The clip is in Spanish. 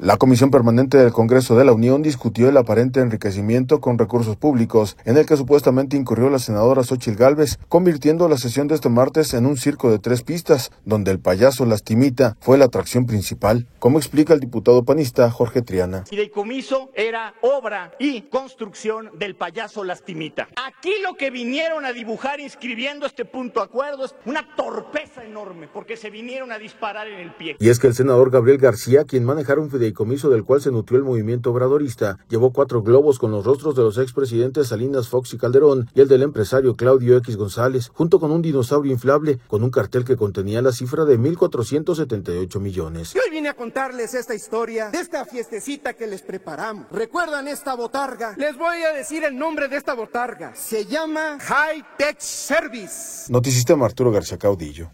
La Comisión Permanente del Congreso de la Unión discutió el aparente enriquecimiento con recursos públicos en el que supuestamente incurrió la senadora Xóchitl Gálvez, convirtiendo la sesión de este martes en un circo de 3 pistas, donde el payaso Lastimita fue la atracción principal, como explica el diputado panista Jorge Triana. Fideicomiso era obra y construcción del payaso Lastimita. Aquí lo que vinieron a dibujar inscribiendo este punto de acuerdo es una torpeza enorme, porque se vinieron a disparar en el pie. Y es que el senador Gabriel García, quien manejara un fideicomiso del cual se nutrió el movimiento obradorista, llevó 4 globos con los rostros de los expresidentes Salinas, Fox y Calderón y el del empresario Claudio X González, junto con un dinosaurio inflable con un cartel que contenía la cifra de 1,478 millones. Y hoy vine a contarles esta historia de esta fiestecita que les preparamos. ¿Recuerdan esta botarga? Les voy a decir el nombre de esta botarga. Se llama High Tech Service. Noticista Arturo García Caudillo.